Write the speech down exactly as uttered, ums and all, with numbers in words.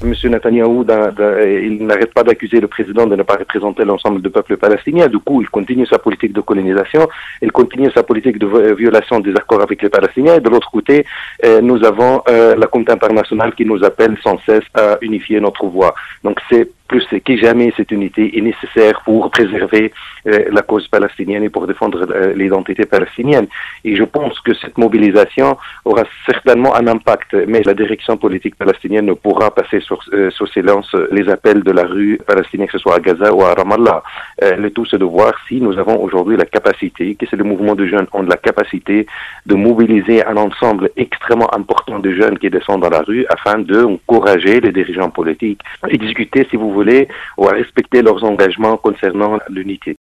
M. Netanyahou, dans, dans, il n'arrête pas d'accuser le président de ne pas représenter l'ensemble du peuple palestinien. Du coup, il continue sa politique de colonisation, il continue sa politique de violation des accords avec les Palestiniens. Et de l'autre côté, euh, nous avons euh, la communauté internationale qui nous appelle sans cesse à unifier notre voix. Donc c'est plus que jamais, cette unité est nécessaire pour préserver euh, la cause palestinienne et pour défendre euh, l'identité palestinienne. Et je pense que cette mobilisation aura certainement un impact, mais la direction politique palestinienne ne pourra passer sur, euh, sous silence les appels de la rue palestinienne, que ce soit à Gaza ou à Ramallah. Euh, le tout, c'est de voir si nous avons aujourd'hui la capacité, que c'est le mouvement de jeunes ont la capacité de mobiliser un ensemble extrêmement important de jeunes qui descendent dans la rue afin d'encourager les dirigeants politiques à exécuter, si vous voulez, ou à respecter leurs engagements concernant l'unité.